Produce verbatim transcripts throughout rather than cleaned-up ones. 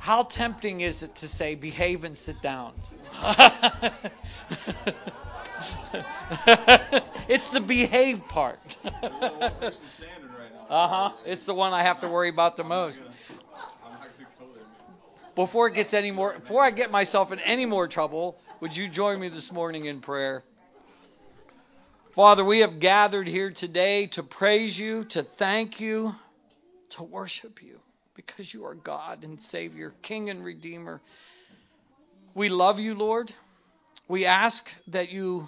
How tempting is it to say, behave and sit down? It's the behave part. Uh-huh. It's the one I have to worry about the most. Before it gets any more, before I get myself in any more trouble, would you join me this morning in prayer? Father, we have gathered here today to praise you, to thank you, to worship you, because you are God and Savior, King and Redeemer. We love you, Lord. We ask that you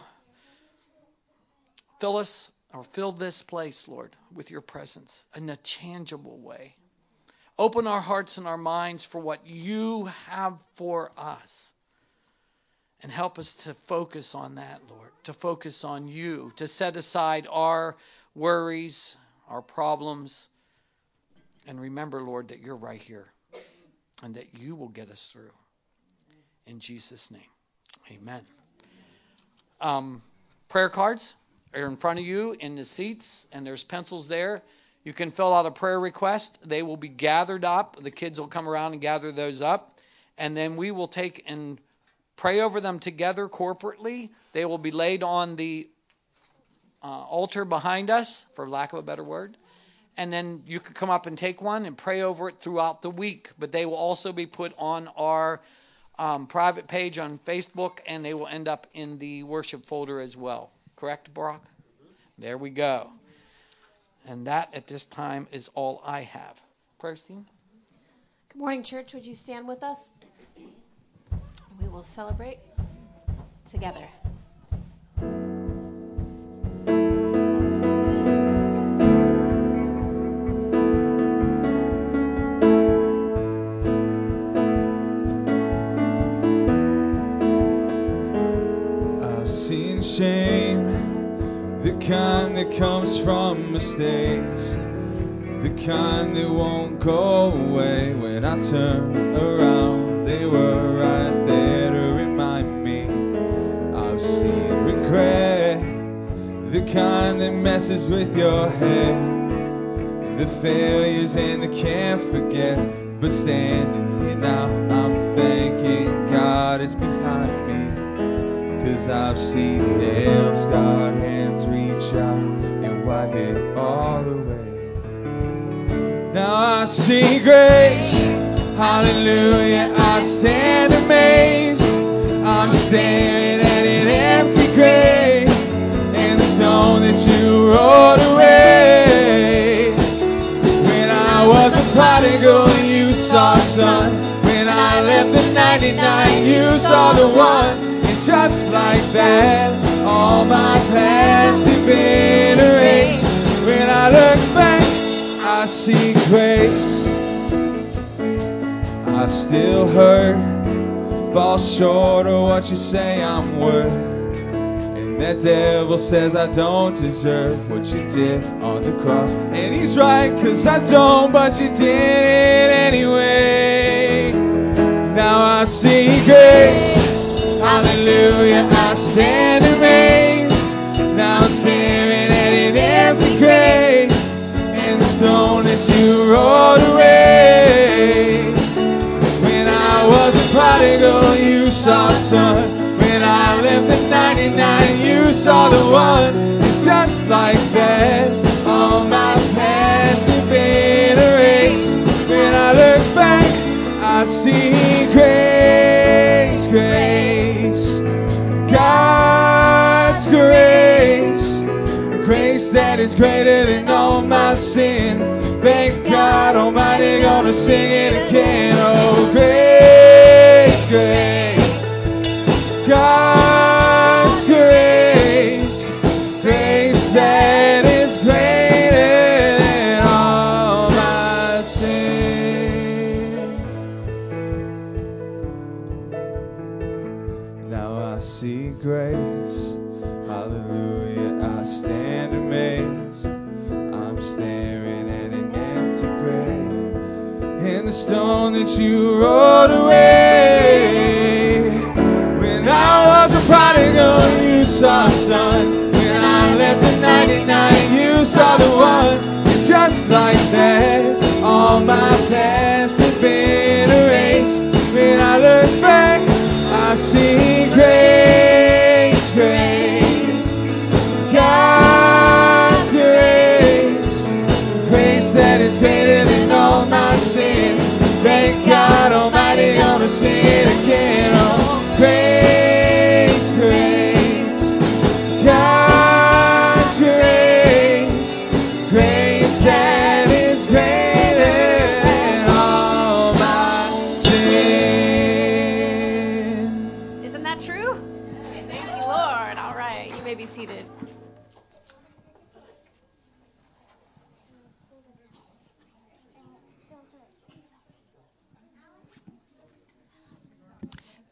fill us or fill this place, Lord, with your presence in a tangible way. Open our hearts and our minds for what you have for us. And help us to focus on that, Lord, to focus on you, to set aside our worries, our problems. And remember, Lord, that you're right here and that you will get us through. In Jesus' name, amen. Um, prayer cards are in front of you in the seats, and there's pencils there. You can fill out a prayer request. They will be gathered up. The kids will come around and gather those up. And then we will take and pray over them together corporately. They will be laid on the uh, altar behind us, for lack of a better word. And then you can come up and take one and pray over it throughout the week. But they will also be put on our um, private page on Facebook, and they will end up in the worship folder as well. Correct, Brock? There we go. And that at this time is all I have. Prayer team? Good morning, church. Would you stand with us? We will celebrate together. I've seen shame, the kind that comes from mistakes, the kind that won't go away. When I turn around, they were right there to remind me. I've seen regret, the kind that messes with your head, the failures and the can't forget. But standing here now, I'm thanking God it's behind me. 'Cause I've seen nail-scarred hands reach out and wipe it all away. Now I see grace, hallelujah, I stand amazed. I'm staring at an empty grave, and the stone that you rolled away. When I was a prodigal, you saw son. When I left the ninety-nine, you saw the one. And just like that, all my past had been erased. When I look back, I see grace. I still hurt, fall short of what you say I'm worth. And that devil says I don't deserve what you did on the cross. And he's right, 'cause I don't, but you did it anyway. Now I see grace, hallelujah, I stand amazed. Now I'm staring at an empty grave, and the stone that you rolled away. When I was a prodigal, you saw son. When I left the ninety-nine, you saw the one. And just like that, all my past had been erased. When I look back, I see grace, grace, God's grace, grace that is greater than all my sin. Thank God Almighty, gonna sing it again. Oh, grace, grace, God's grace, grace that is greater than all my sin. Now I see grace, hallelujah, I stand amazed. I'm staring at an empty grave, and the stone that you rolled away. When I was a prodigal, you saw son. When I left the ninety-nine, you saw the one. And just like that, all my past had been erased.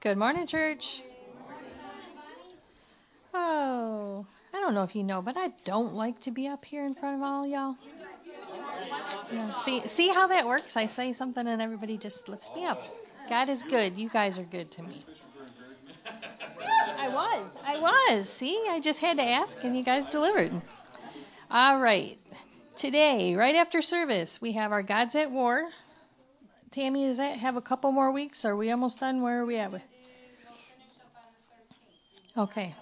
Good morning, church. Oh, I don't know if you know, but I don't like to be up here in front of all y'all. Yeah, see, see how that works? I say something and everybody just lifts me up. God is good. You guys are good to me. I was. I was. See, I just had to ask, and you guys delivered. All right. Today, right after service, we have our God's at War. Tammy, does that have a couple more weeks? Are we almost done? Where are we at? Okay.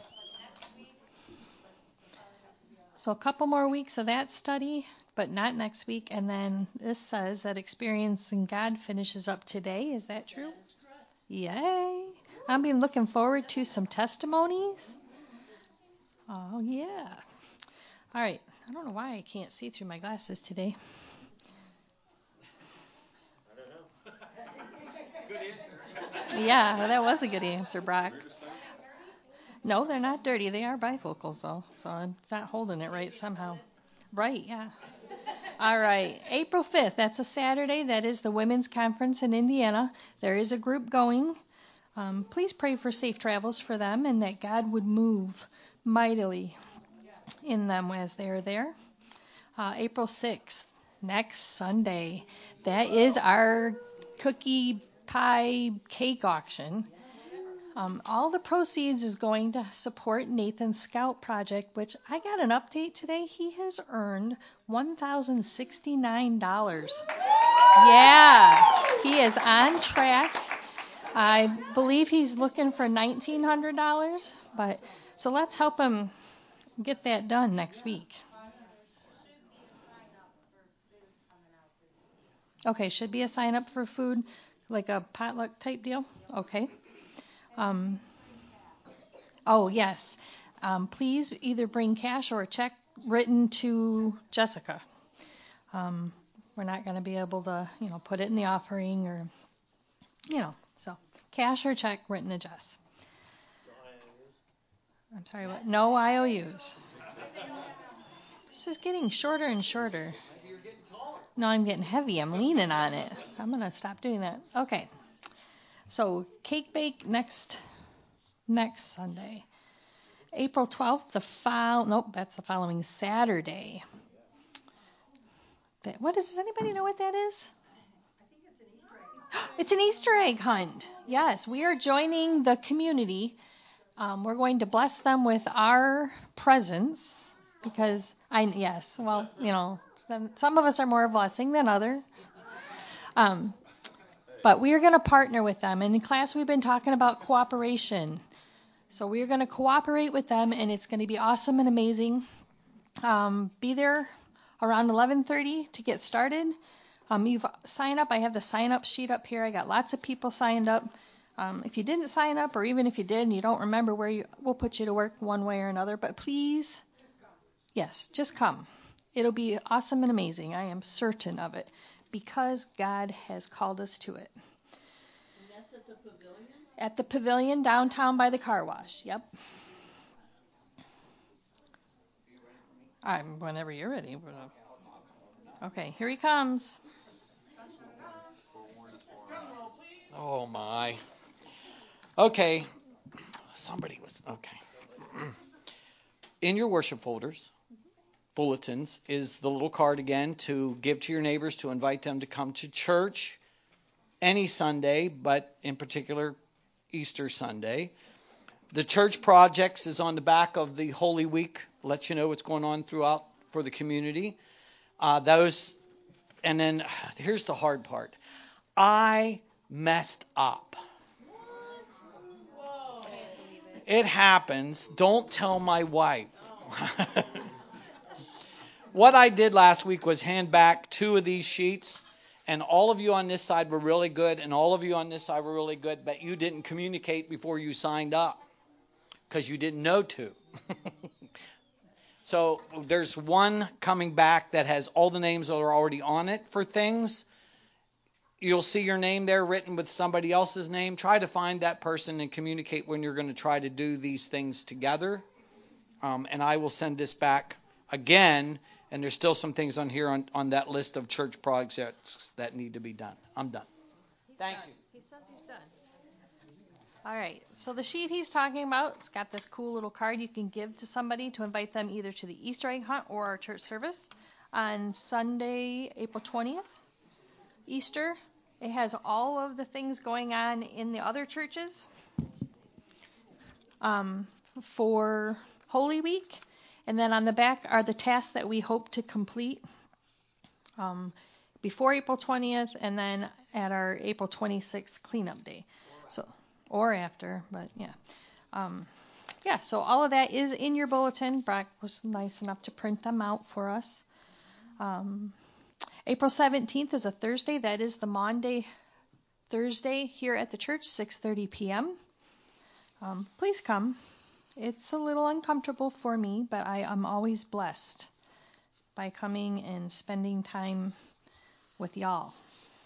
So a couple more weeks of that study, but not next week. And then this says that Experiencing God finishes up today. Is that true? Yay. I've been looking forward to some testimonies. Oh, yeah. All right. I don't know why I can't see through my glasses today. I don't know. Good answer. Yeah, that was a good answer, Brock. No, they're not dirty. They are bifocals, though, so I'm not holding it right somehow. Right, yeah. All right, April fifth, that's a Saturday. That is the Women's Conference in Indiana. There is a group going. Um, please pray for safe travels for them and that God would move mightily in them as they are there. Uh, April sixth, next Sunday, that is our cookie pie cake auction. Um, all the proceeds is going to support Nathan's Scout project, which I got an update today. He has earned one thousand sixty-nine dollars. Yeah, he is on track. I believe he's looking for nineteen hundred dollars, but so let's help him get that done next week. Okay, should be a sign up for food, like a potluck type deal. Okay. Um, oh, yes. Um, please either bring cash or a check written to Jessica. Um, we're not going to be able to, you know, put it in the offering or, you know, so cash or check written to Jess. I'm sorry, what? No I O Us. This is getting shorter and shorter. No, I'm getting heavy. I'm leaning on it. I'm going to stop doing that. Okay. So cake bake next next Sunday. April twelfth, the file, nope, that's the following Saturday. That, what is, does anybody know what that is? I think it's an Easter egg. It's an Easter egg hunt. Yes, we are joining the community. Um, we're going to bless them with our presence because I, yes, well, you know, some, some of us are more a blessing than others. Um, but we are going to partner with them. And in class, we've been talking about cooperation. So we're going to cooperate with them, and it's going to be awesome and amazing. Um, be there around eleven thirty to get started. Um, you've signed up. I have the sign-up sheet up here. I got lots of people signed up. Um, if you didn't sign up, or even if you did and you don't remember where you, we'll put you to work one way or another. But please, yes, just come. It'll be awesome and amazing. I am certain of it because God has called us to it. And that's at the pavilion? At the pavilion downtown by the car wash. Yep. I'm whenever you're ready. Okay, here he comes. Oh my. Okay. Somebody was okay. In your worship folders, bulletins, is the little card again to give to your neighbors to invite them to come to church any Sunday, but in particular Easter Sunday. The church projects is on the back of the Holy Week, let you know what's going on throughout for the community. Uh, those, and then here's the hard part. I messed up. It happens. Don't tell my wife. What I did last week was hand back two of these sheets, and all of you on this side were really good, and all of you on this side were really good, but you didn't communicate before you signed up because you didn't know to. So there's one coming back that has all the names that are already on it for things. You'll see your name there written with somebody else's name. Try to find that person and communicate when you're going to try to do these things together. Um, and I will send this back again. And there's still some things on here on, on that list of church projects that need to be done. I'm done. He's Thank done. you. He says he's done. All right, so the sheet he's talking about, it's got this cool little card you can give to somebody to invite them either to the Easter egg hunt or our church service on Sunday, April twentieth, Easter. It has all of the things going on in the other churches um, for Holy Week. And then on the back are the tasks that we hope to complete um, before April twentieth and then at our April twenty-sixth cleanup day. So, or after, but yeah. Um, yeah, so all of that is in your bulletin. Brock was nice enough to print them out for us. Um, April seventeenth is a Thursday. That is the Maundy Thursday here at the church, six thirty p.m. Um, please come. It's a little uncomfortable for me, but I am always blessed by coming and spending time with y'all.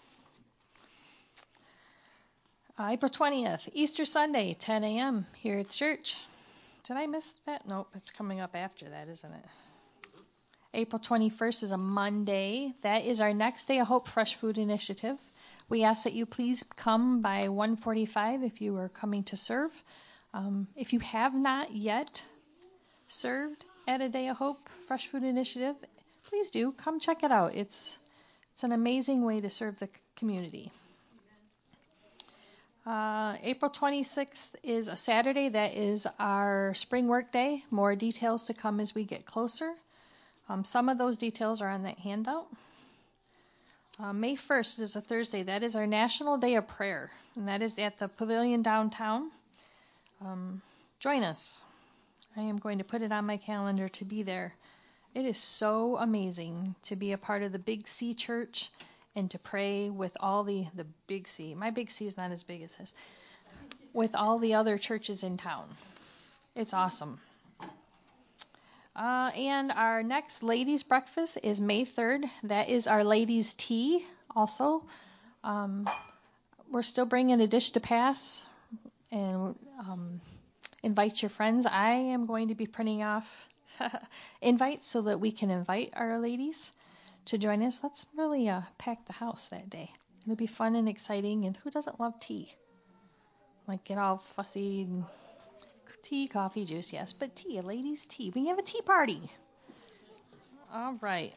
Uh, April twentieth, Easter Sunday, ten a.m. here at the church. Did I miss that? Nope, it's coming up after that, isn't it? April twenty-first is a Monday. That is our Next Day of Hope Fresh Food Initiative. We ask that you please come by one forty-five if you are coming to serve. Um, if you have not yet served at a Day of Hope Fresh Food Initiative, please do. Come check it out. It's, it's an amazing way to serve the community. Uh, April twenty-sixth is a Saturday. That is our spring work day. More details to come as we get closer. Um, some of those details are on that handout. Uh, May first is a Thursday. That is our National Day of Prayer, and that is at the Pavilion downtown. Um, join us. I am going to put it on my calendar to be there. It is so amazing to be a part of the Big C Church and to pray with all the, the Big C. My Big C is not as big as his. With all the other churches in town. It's awesome. Uh, and our next ladies' breakfast is May third. That is our ladies' tea also. Um, we're still bringing a dish to pass and um, invite your friends. I am going to be printing off invites so that we can invite our ladies to join us. Let's really uh, pack the house that day. It'll be fun and exciting. And who doesn't love tea? Like get all fussy and tea, coffee, juice, yes, but tea, a ladies' tea. We have a tea party. All right.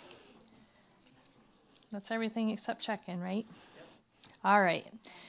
That's everything except check-in, right? All right.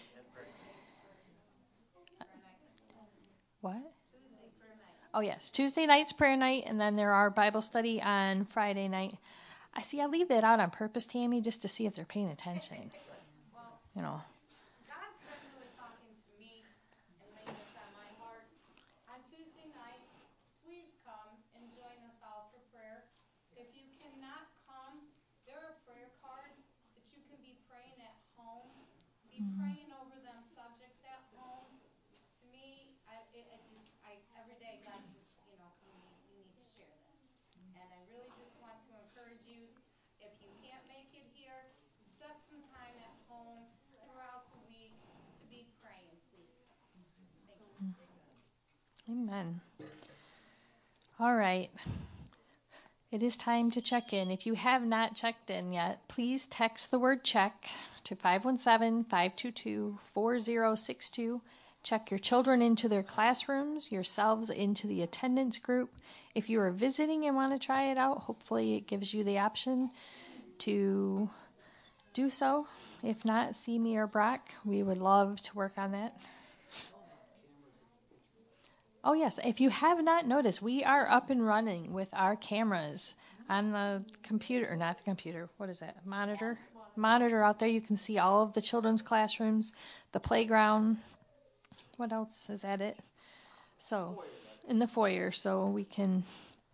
What? Oh, yes. Tuesday night's prayer night, and then there are Bible study on Friday night. I see. I leave that out on purpose, Tammy, just to see if they're paying attention. You know. God's been really talking to me and laying this on my heart. On Tuesday night, please come and join us all for prayer. If you cannot come, there are prayer cards that you can be praying at home. Be mm-hmm. praying over them subjects at home. To me, I, it, it just, I every day God says, you know, we need, we need to share this. And I really just want to encourage you, if you can't make it here, set some time at home throughout the week to be praying, please. Thank you. Amen. All right. It is time to check in. If you have not checked in yet, please text the word check to five one seven, five two two, four zero six two. Check your children into their classrooms, yourselves into the attendance group. If you are visiting and want to try it out, hopefully it gives you the option to do so. If not, see me or Brock. We would love to work on that. Oh, yes. If you have not noticed, we are up and running with our cameras on the computer, or not the computer. What is that? Monitor? Monitor out there. You can see all of the children's classrooms, the playground. What else? Is that it? So, in the foyer, so we can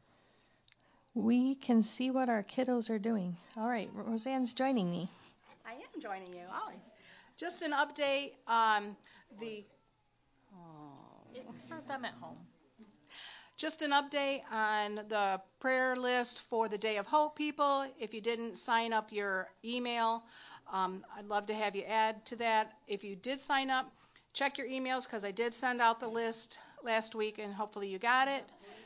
we can see what our kiddos are doing. All right, Roseanne's joining me. I am joining you, always. Just an update on the... Oh. It's for them at home. Just an update on the prayer list for the Day of Hope people. If you didn't sign up your email, um, I'd love to have you add to that. If you did sign up, check your emails because I did send out the list last week and hopefully you got it.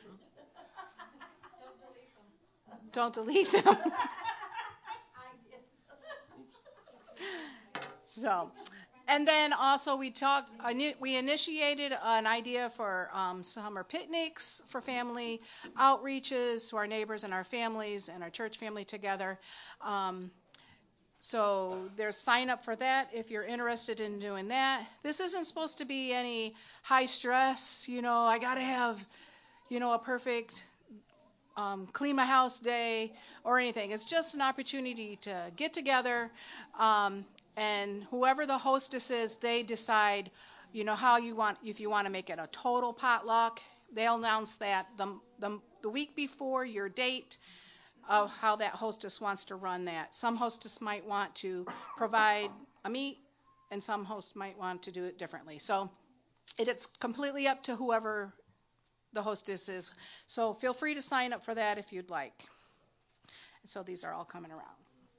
Don't delete them. Don't delete them. So, And then also we talked, we initiated an idea for um, summer picnics for family outreaches to our neighbors and our families and our church family together. Um, so there's sign up for that if you're interested in doing that. This isn't supposed to be any high stress, you know, I got to have, you know, a perfect um, clean my house day or anything. It's just an opportunity to get together. Um, And whoever the hostess is, they decide, you know, how you want, if you want to make it a total potluck. They'll announce that the, the, the week before your date of how that hostess wants to run that. Some hostess might want to provide a meat, and some hosts might want to do it differently. So it, it's completely up to whoever the hostess is. So feel free to sign up for that if you'd like. And so these are all coming around.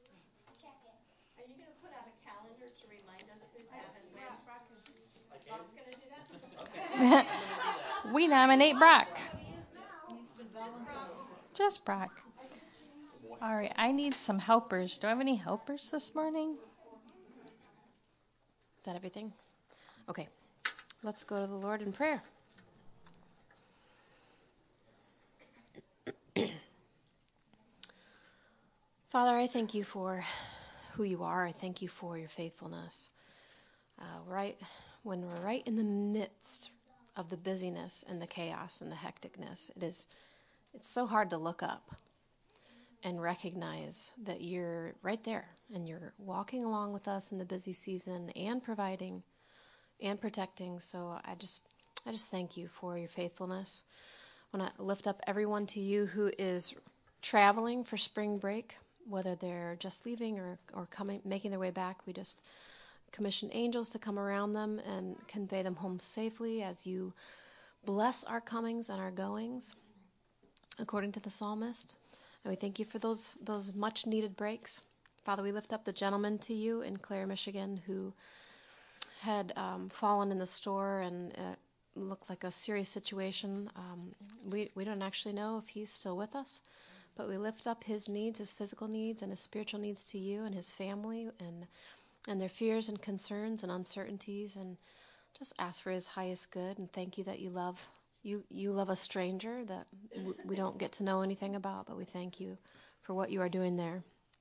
We nominate Brock. Just Brock. All right, I need some helpers. Do I have any helpers this morning? Is that everything? Okay. Let's go to the Lord in prayer. Father, I thank you for who you are. I thank you for your faithfulness. Uh, right when we're right in the midst of the busyness and the chaos and the hecticness, it is it's so hard to look up and recognize that you're right there and you're walking along with us in the busy season and providing and protecting. So I just I just thank you for your faithfulness. I want to lift up everyone to you who is traveling for spring break, whether they're just leaving or, or coming making their way back. We just commission angels to come around them and convey them home safely as you bless our comings and our goings, according to the psalmist. And we thank you for those those much needed breaks. Father, we lift up the gentleman to you in Clare, Michigan, who had um, fallen in the store and it looked like a serious situation. Um, we, we don't actually know if he's still with us, but we lift up his needs, his physical needs and his spiritual needs to you and his family and and their fears and concerns and uncertainties, and just ask for his highest good. And thank you that you love you you love a stranger that w- we don't get to know anything about, but we thank you for what you are doing there.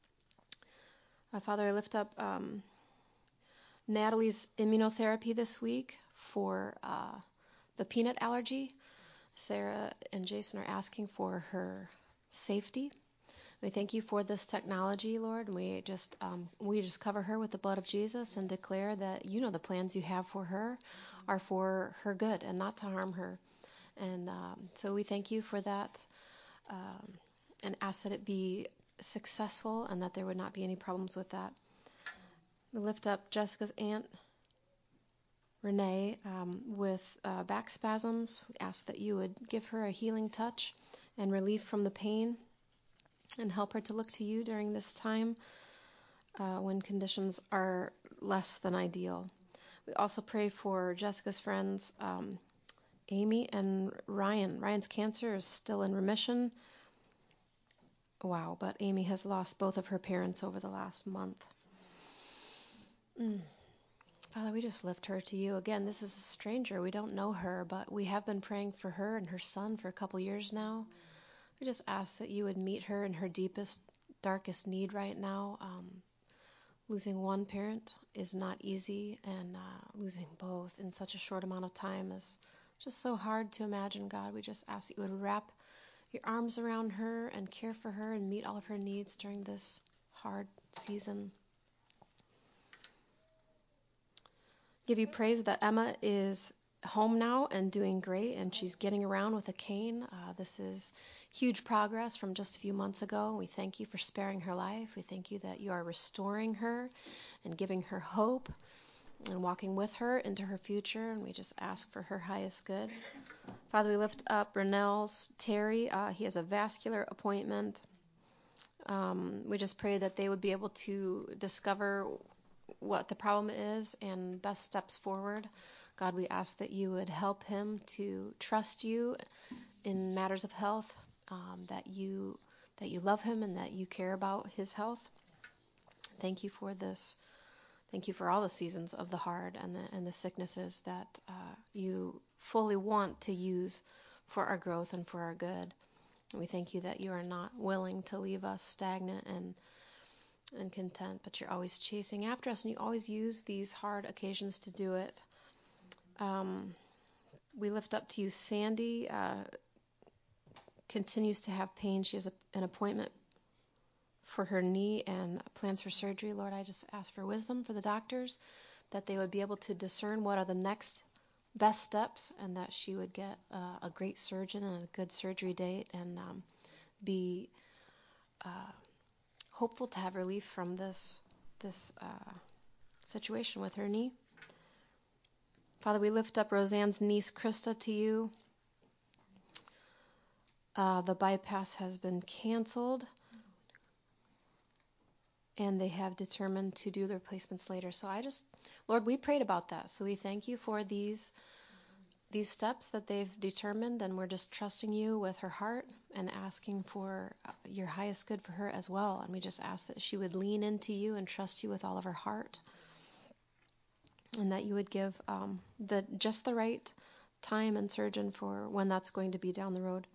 Uh, Father, I lift up um, Natalie's immunotherapy this week for uh, the peanut allergy. Sarah and Jason are asking for her safety. We thank you for this technology, Lord, and we just um, we just cover her with the blood of Jesus and declare that you know the plans you have for her are for her good and not to harm her. And um, so we thank you for that um, and ask that it be successful and that there would not be any problems with that. We lift up Jessica's aunt, Renee, um, with uh, back spasms. We ask that you would give her a healing touch and relief from the pain, and help her to look to you during this time uh, when conditions are less than ideal. We also pray for Jessica's friends, um, Amy and Ryan. Ryan's cancer is still in remission. Wow, but Amy has lost both of her parents over the last month. Mm. Father, we just lift her to you. Again, this is a stranger. We don't know her, but we have been praying for her and her son for a couple years now. We just ask that you would meet her in her deepest, darkest need right now. Um, losing one parent is not easy, and uh, losing both in such a short amount of time is just so hard to imagine, God. We just ask that you would wrap your arms around her and care for her and meet all of her needs during this hard season. Give you praise that Emma is home now and doing great, and she's getting around with a cane. Uh, this is huge progress from just a few months ago. We thank you for sparing her life. We thank you that you are restoring her and giving her hope and walking with her into her future, and we just ask for her highest good. Father, we lift up Renell's Terry. Uh, he has a vascular appointment. Um, we just pray that they would be able to discover what the problem is and best steps forward. God, we ask that you would help him to trust you in matters of health, um, that you that you love him and that you care about his health. Thank you for this Thank you for all the seasons of the hard and the, and the sicknesses that uh, you fully want to use for our growth and for our good. And we thank you that you are not willing to leave us stagnant and and content, but you're always chasing after us, and you always use these hard occasions to do it. Um, we lift up to you Sandy. Uh, continues to have pain. She has a, an appointment for her knee and plans for surgery. Lord, I just ask for wisdom for the doctors, that they would be able to discern what are the next best steps, and that she would get uh, a great surgeon and a good surgery date, and um, be uh, hopeful to have relief from this this uh, situation with her knee. Father, we lift up Roseanne's niece, Krista, to you. Uh, the bypass has been canceled, and they have determined to do the replacements later. So I just, Lord, we prayed about that. So we thank you for these these steps that they've determined, and we're just trusting you with her heart and asking for your highest good for her as well. And we just ask that she would lean into you and trust you with all of her heart, and that you would give um, the just the right time and surgeon for when that's going to be down the road.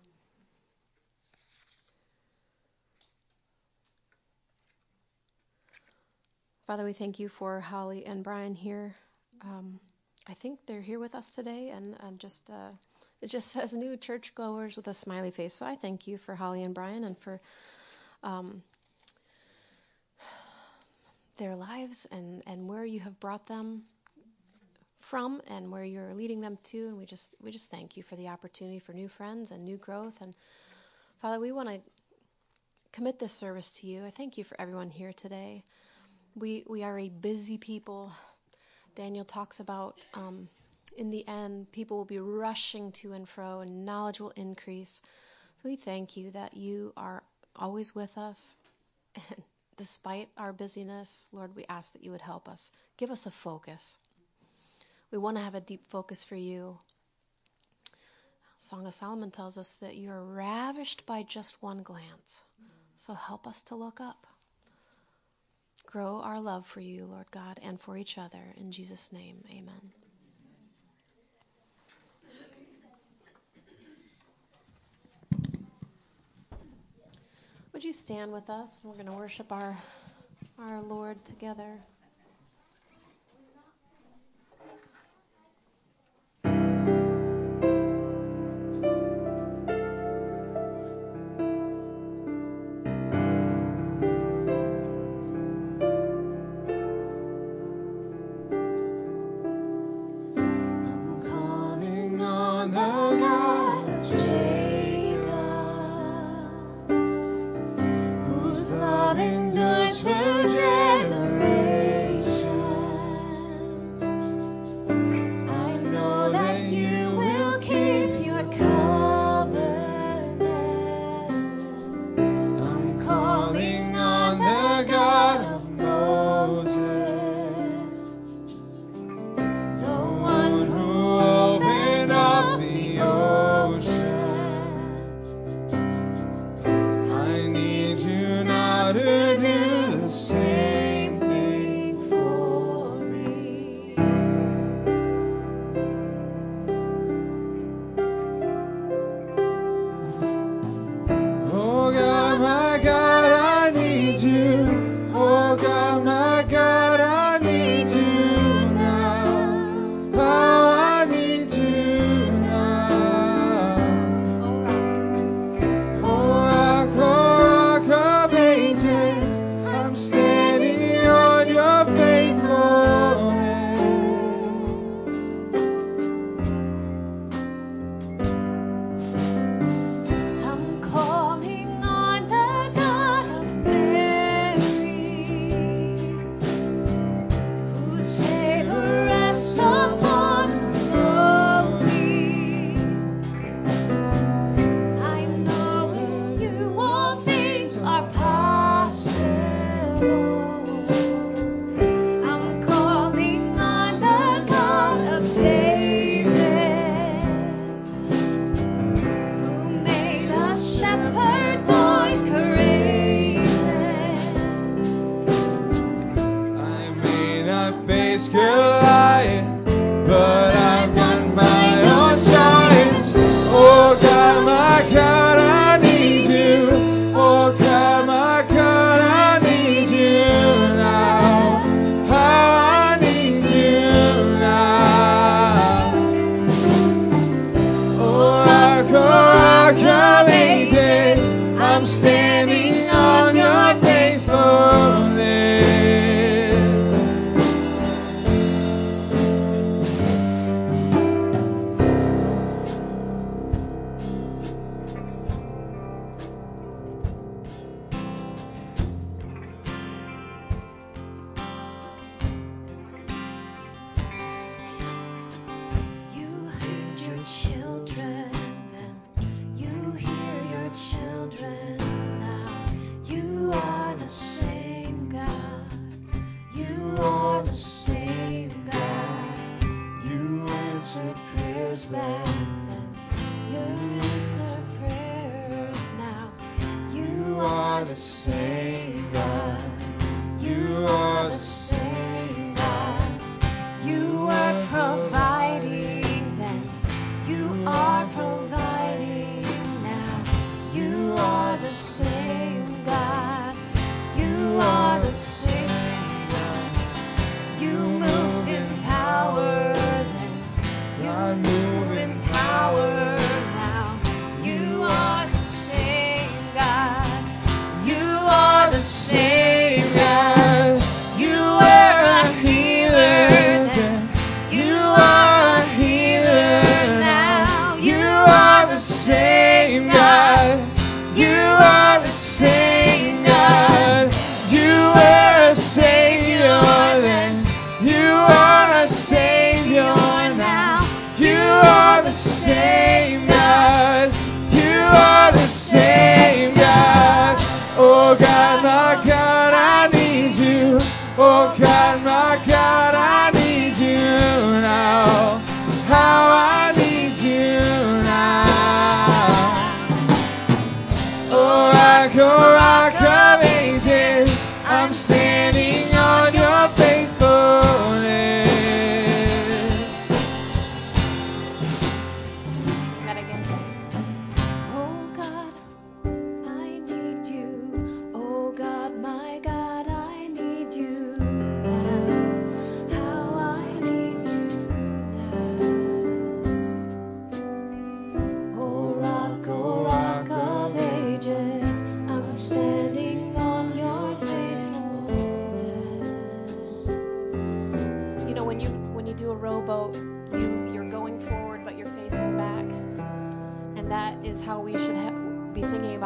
Father, we thank you for Holly and Brian here. Um, I think they're here with us today, and, and just uh, it just says new churchgoers with a smiley face. So I thank you for Holly and Brian and for um, their lives and, and where you have brought them from and where you're leading them to. And we just we just thank you for the opportunity for new friends and new growth. And Father, we want to commit this service to you. I thank you for everyone here today. We we are a busy people. Daniel talks about um, in the end, people will be rushing to and fro, and knowledge will increase. So we thank you that you are always with us. And despite our busyness, Lord, we ask that you would help us. Give us a focus. We want to have a deep focus for you. Song of Solomon tells us that you are ravished by just one glance. So help us to look up. Grow our love for you, Lord God, and for each other. In Jesus' name, amen. Would you stand with us? We're going to worship our, our Lord together. Love endures for generations.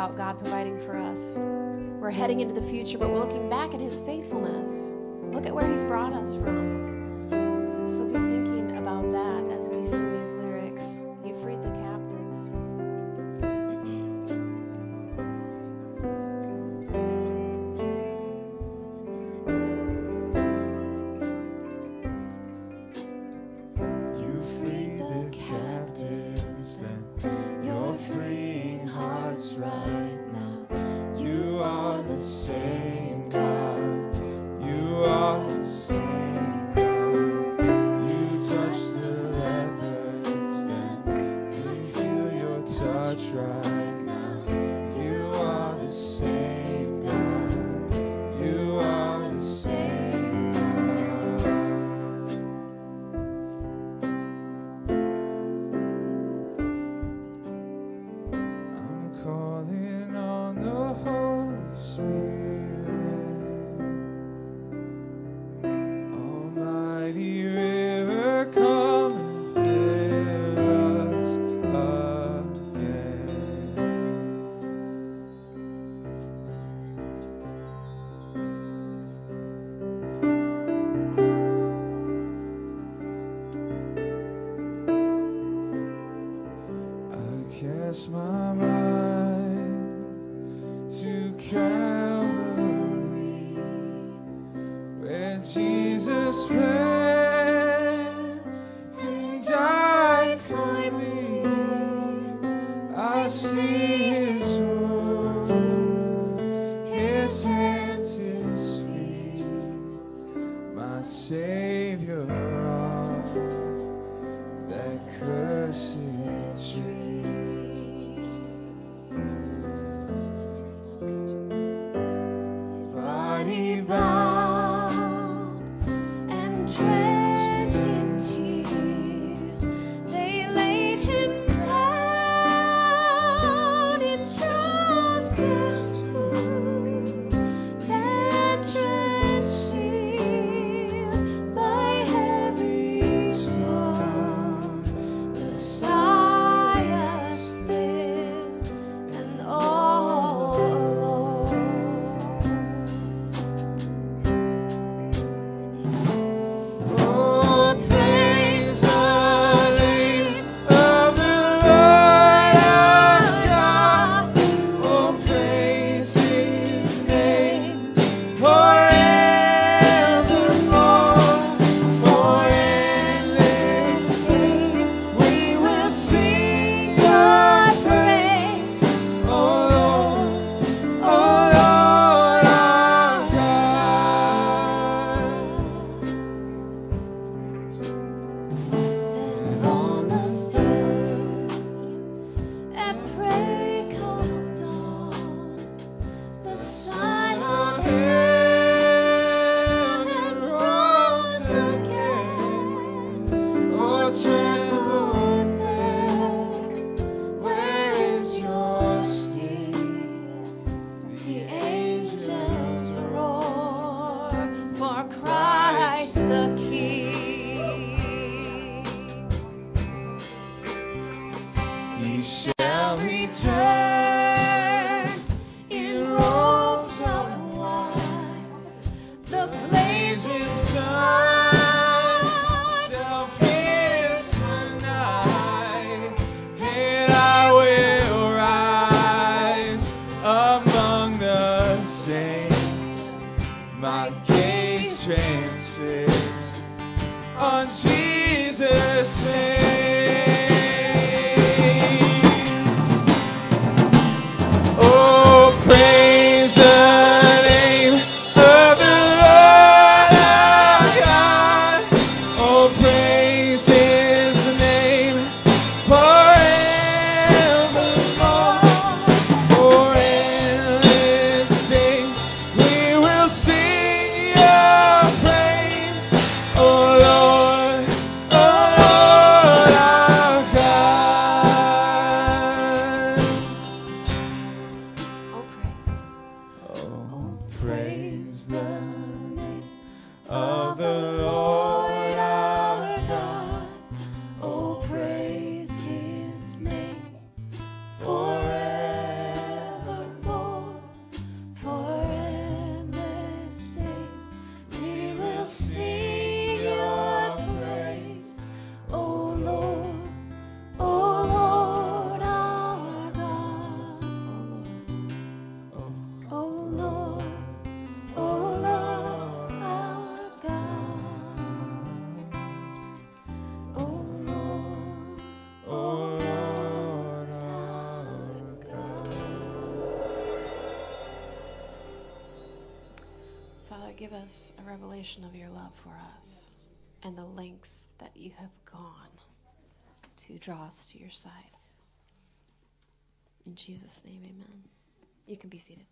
about God providing for us. We're heading into the future, but we're looking back at his faithfulness. Look at where he's brought us from. So be thinking about that as we sing these lyrics. You freed the captives. You freed the captives, then you're freeing hearts right now. You are the same God. You are the same God. You touch the lepers, then we feel your touch right now. You are the same God. You are the same God. I'm calling on the Holy Spirit. Almighty river, come and fill us again. I cast my mind to Calvary, where Jesus bled and died for me. I see his wounds, his hands, his feet, my Savior on that cursed tree. His body bound and drenched in tears, they laid him down in Joseph's tomb. That shield by heavy storm, Messiah still and all alone. Oh, praise the name of the Lord our God. Oh, praise his name forevermore. For endless days we will sing your praise, oh Lord, oh Lord our God. Then on the third, at break of dawn, the Son of heaven rose again. Oh, tremble death, where is your sting? The angels roar for Christ the King. He shall return in robes of white. The blazing sun shall pierce the night, and I will rise among the saints. My gaze transfixed on Jesus' face. Oh, praise the name of the Lord our God. Oh, praise his name forevermore. For endless days we will sing your praise, oh Lord, us a revelation of your love for us and the lengths that you have gone to draw us to your side. In Jesus' name, amen. You can be seated.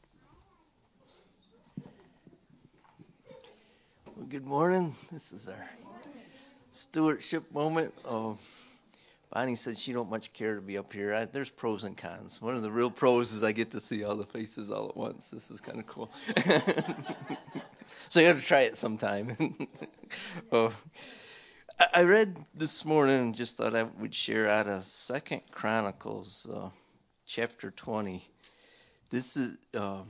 Well, good morning. This is our stewardship moment. Oh, Bonnie said she don't much care to be up here. I, there's pros and cons. One of the real pros is I get to see all the faces all at once. This is kind of cool. So you got to try it sometime. Oh, I, I read this morning and just thought I would share out of Second Chronicles, uh, chapter twenty. This is uh,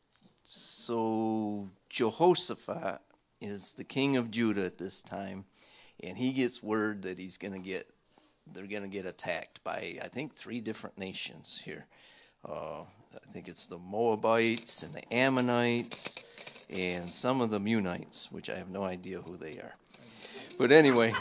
so Jehoshaphat is the king of Judah at this time, and he gets word that he's going to get they're going to get attacked by, I think, three different nations here. Uh, I think it's the Moabites and the Ammonites and some of the Munites, which I have no idea who they are. But anyway,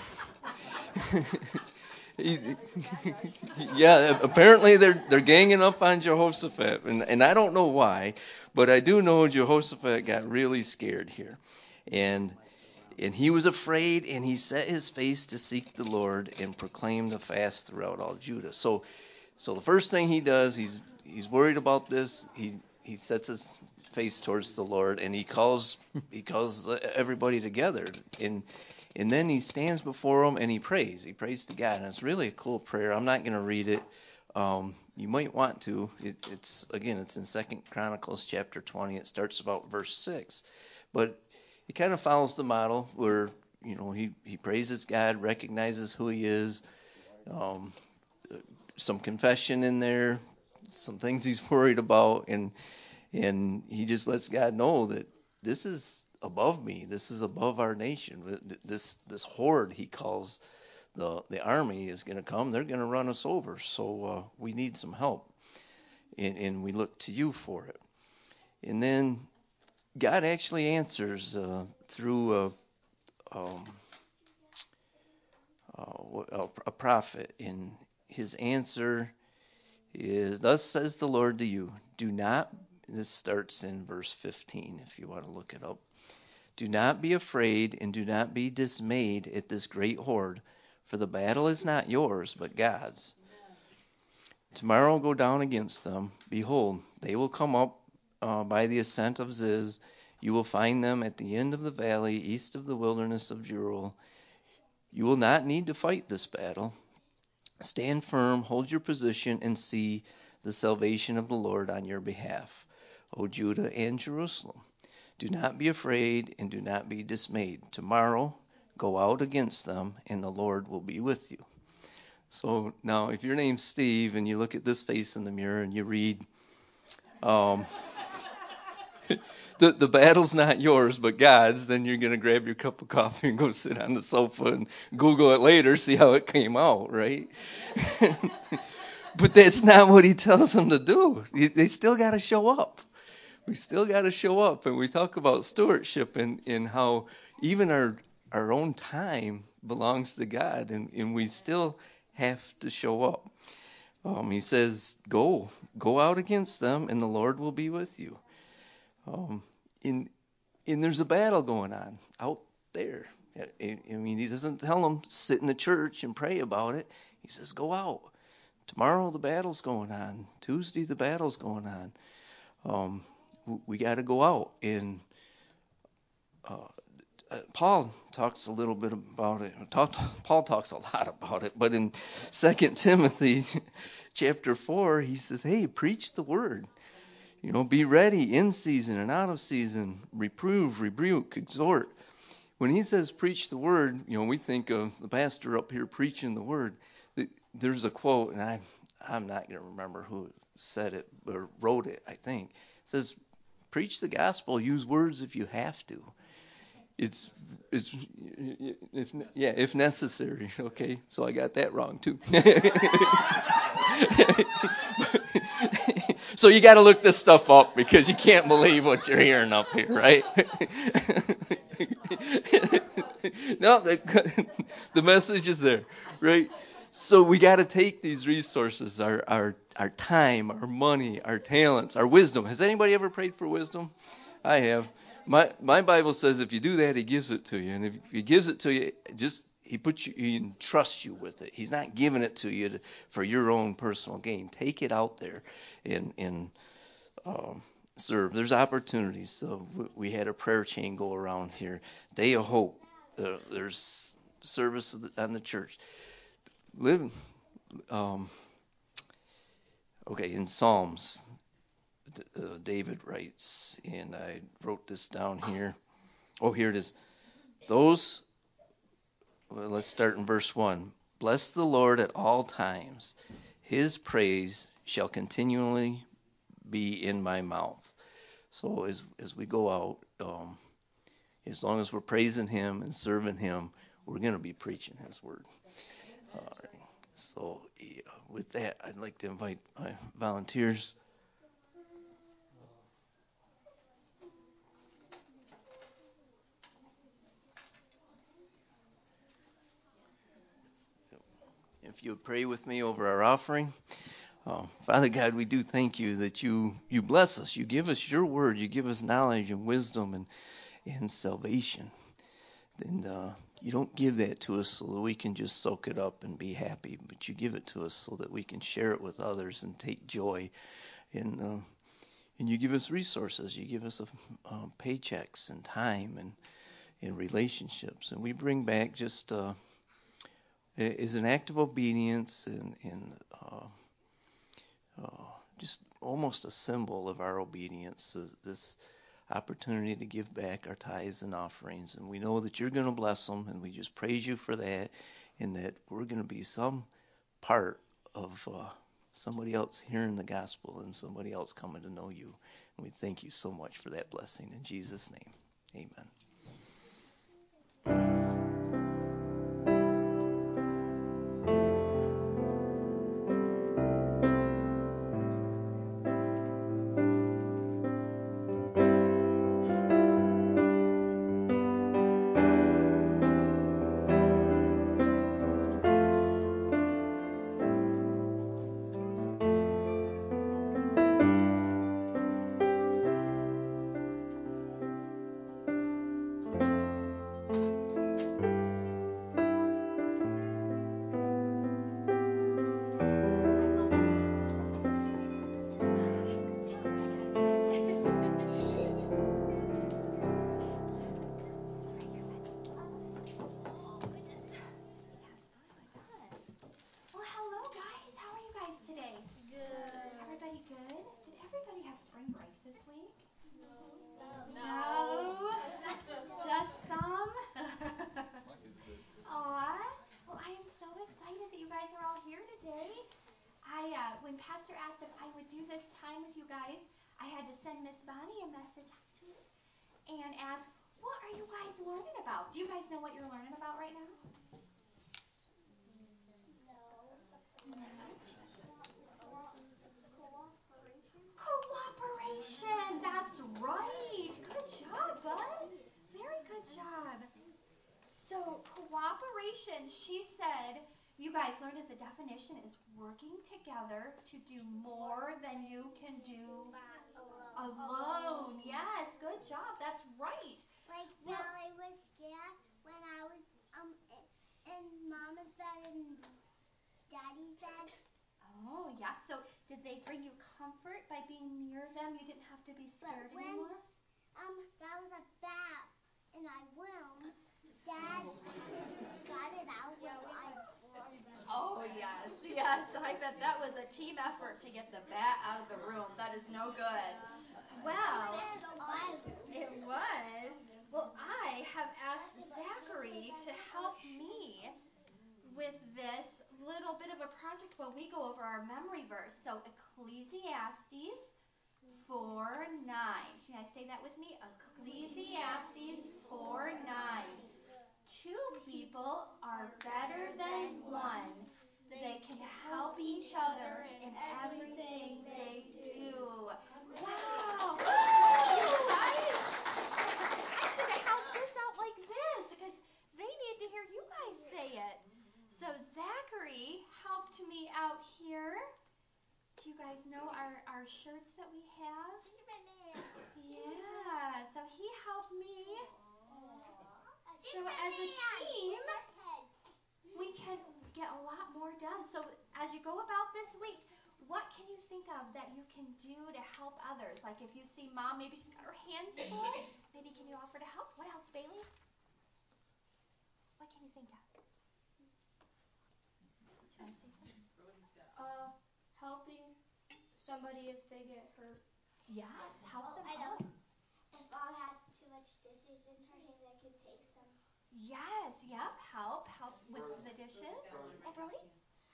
yeah, apparently they're they're ganging up on Jehoshaphat, and and I don't know why, but I do know Jehoshaphat got really scared here, and. And he was afraid, and he set his face to seek the Lord and proclaimed a fast throughout all Judah. So, so the first thing he does, he's he's worried about this. He he sets his face towards the Lord, and he calls he calls everybody together, and and then he stands before them and he prays. He prays to God, and it's really a cool prayer. I'm not going to read it. Um, you might want to. It, it's again, it's in Second Chronicles chapter twenty. It starts about verse six, but he kind of follows the model where, you know, he, he praises God, recognizes who he is, um, some confession in there, some things he's worried about, and and he just lets God know that this is above me, this is above our nation. This this horde, he calls the the army, is going to come. They're going to run us over, so uh, we need some help, and, and we look to you for it. And then God actually answers uh, through a, um, uh, a prophet, and his answer is, "Thus says the Lord to you, do not," this starts in verse fifteen if you want to look it up, "do not be afraid and do not be dismayed at this great horde, for the battle is not yours but God's. Tomorrow go down against them. Behold, they will come up uh, by the ascent of Ziz. You will find them at the end of the valley, east of the wilderness of Jeruel. You will not need to fight this battle. Stand firm, hold your position, and see the salvation of the Lord on your behalf, O Judah and Jerusalem. Do not be afraid and do not be dismayed. Tomorrow go out against them, and the Lord will be with you." So now, if your name's Steve and you look at this face in the mirror and you read, um, The, the battle's not yours but God's, then you're going to grab your cup of coffee and go sit on the sofa and Google it later, see how it came out, right? But that's not what he tells them to do. They still got to show up. We still got to show up. And we talk about stewardship and, and how even our our own time belongs to God, and, and we still have to show up. Um, he says, go, go out against them, and the Lord will be with you. Um, in, and there's a battle going on out there. I, I mean, he doesn't tell them sit in the church and pray about it. He says, go out. Tomorrow the battle's going on. Tuesday the battle's going on. Um, we got to go out. And uh, Paul talks a little bit about it. Paul talks a lot about it. But in Second Timothy chapter four, he says, hey, preach the word. You know, be ready in season and out of season, reprove, rebuke, exhort. When he says preach the word, you know, we think of the pastor up here preaching the word. There's a quote, and I, I'm not going to remember who said it or wrote it, I think. It says, preach the gospel, use words if you have to. It's, it's, if, yeah, if necessary. Okay, so I got that wrong too. So you got to look this stuff up because you can't believe what you're hearing up here, right? No, the, the message is there, right? So we got to take these resources, our, our our time, our money, our talents, our wisdom. Has anybody ever prayed for wisdom? I have. My my Bible says if you do that, He gives it to you, and if He gives it to you, just He puts you, He entrusts you with it. He's not giving it to you to, for your own personal gain. Take it out there and and um, serve. There's opportunities. So we, we had a prayer chain go around here. Day of Hope. Uh, there's service on the church. Live. Um, okay, in Psalms, uh, David writes, and I wrote this down here. Oh, here it is. Those, well, let's start in verse one. Bless the Lord at all times. His praise shall continually be in my mouth. So as as we go out, um, as long as we're praising Him and serving Him, we're going to be preaching His word. All right. So yeah, with that, I'd like to invite my volunteers. If you would pray with me over our offering. Oh, Father God, we do thank you that you, you bless us. You give us your word. You give us knowledge and wisdom and, and salvation. And uh, you don't give that to us so that we can just soak it up and be happy, but you give it to us so that we can share it with others and take joy. And, uh, and you give us resources. You give us a, uh, paychecks and time and, and relationships. And we bring back just uh, is an act of obedience and, and uh, uh, just almost a symbol of our obedience, this, this opportunity to give back our tithes and offerings. And we know that you're going to bless them, and we just praise you for that, and that we're going to be some part of uh, somebody else hearing the gospel and somebody else coming to know you. And we thank you so much for that blessing. In Jesus' name, amen. She said, you guys learned as a definition is working together to do more than you can do alone. Yes, good job. That's right. Like well, I was scared when I was um in Mama's bed and Daddy's bed. Oh, yes. So did they bring you comfort by being near them? You didn't have to be scared but when, anymore? Um, there was a bat in our room. Dad got it out with I. Oh, yes, yes. I bet that was a team effort to get the bat out of the room. That is no good. Well, it was. Well, I have asked Zachary to help me with this little bit of a project while we go over our memory verse. So Ecclesiastes four nine. Can I say that with me? Ecclesiastes four nine. Two people are better than one. They can help each other in everything they do. Wow! You guys, I should have helped this out like this because they need to hear you guys say it. So Zachary helped me out here. Do you guys know our, our shirts that we have? Yeah, so he helped me. So as a team, we can get a lot more done. So as you go about this week, what can you think of that you can do to help others? Like if you see mom, maybe she's got her hands full, maybe can you offer to help? What else, Bailey? What can you think of? Do you want to say something? Uh, helping somebody if they get hurt. Yes, help them I out. know. If mom has too much dishes in her hand, I can take some. Yes, yep, help, help with the dishes. Oh, Broly?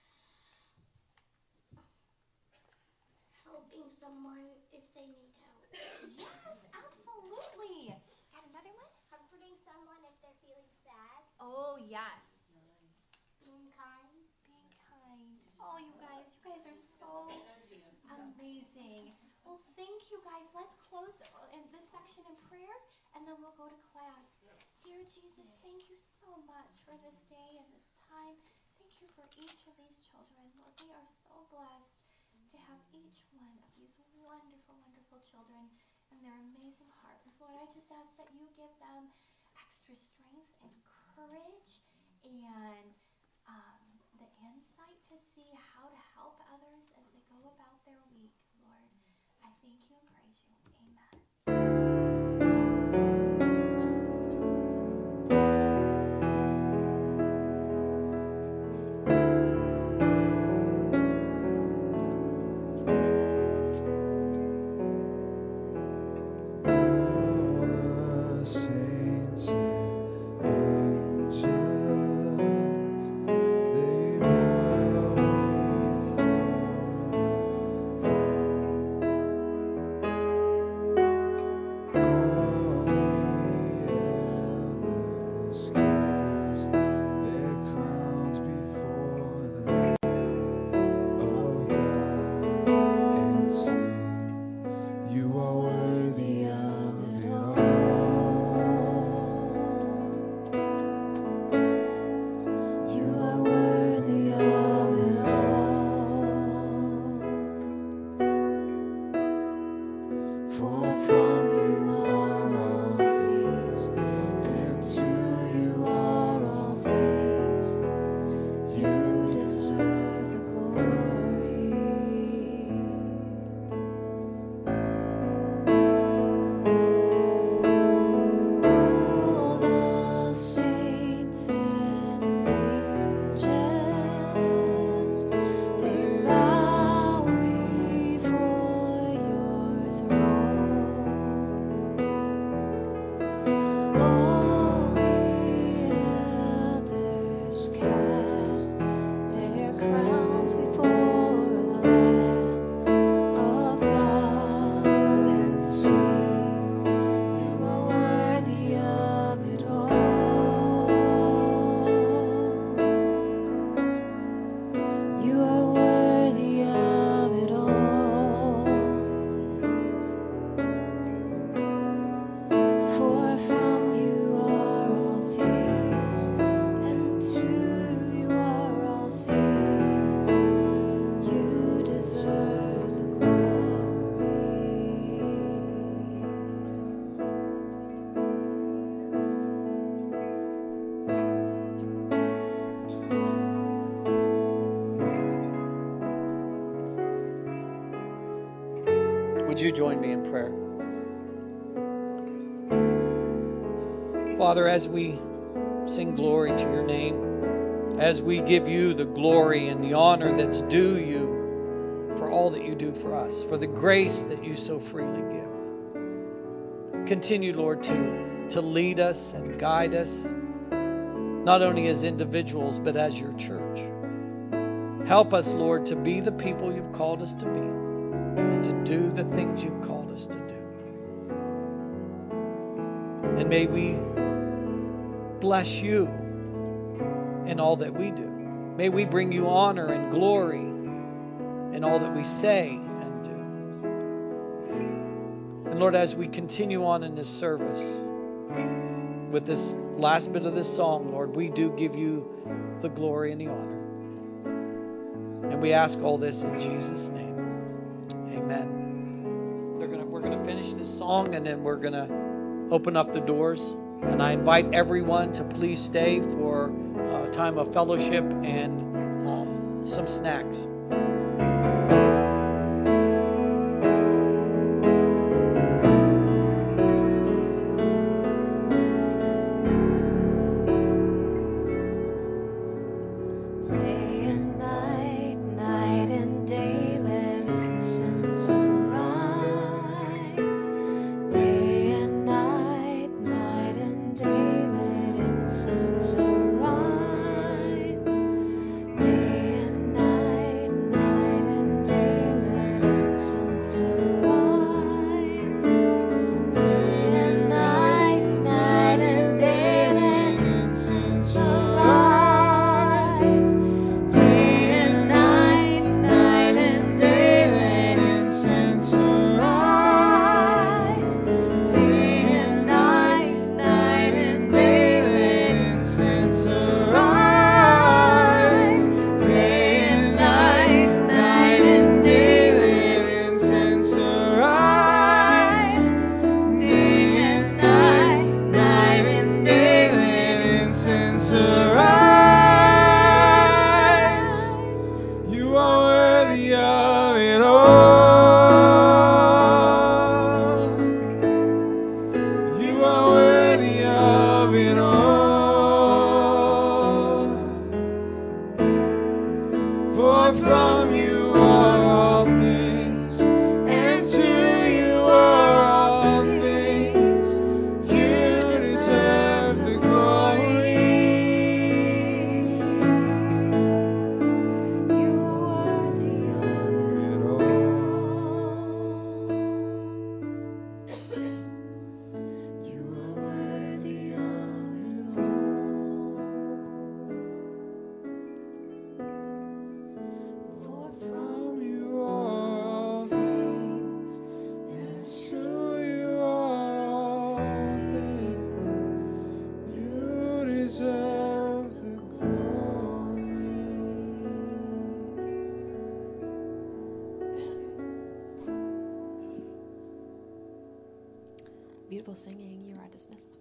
Helping someone if they need help. Yes, absolutely. Got another one? Comforting someone if they're feeling sad. Oh, yes. Being kind. Being kind. Oh, you guys, you guys are so amazing. Well, thank you guys. Let's close in this section in prayer, and then we'll go to class. Dear Jesus, thank you so much for this day and this time. Thank you for each of these children. Lord, we are so blessed to have each one of these wonderful, wonderful children and their amazing hearts. Lord, I just ask that you give them extra strength and courage and um, the insight to see how to help others as they go about their week. Lord, I thank you and praise you. Amen. Would you join me in prayer? Father, as we sing glory to your name, as we give you the glory and the honor that's due you for all that you do for us, for the grace that you so freely give. Continue, Lord, to, to lead us and guide us, not only as individuals, but as your church. Help us, Lord, to be the people you've called us to be and to do the things you've called us to do. And may we bless you in all that we do. May we bring you honor and glory in all that we say and do. And Lord, as we continue on in this service with this last bit of this song, Lord, we do give you the glory and the honor. And we ask all this in Jesus' name. Amen. They're gonna, we're going to finish this song, and then we're going to open up the doors. And I invite everyone to please stay for a time of fellowship and um, some snacks. Beautiful singing. You are dismissed.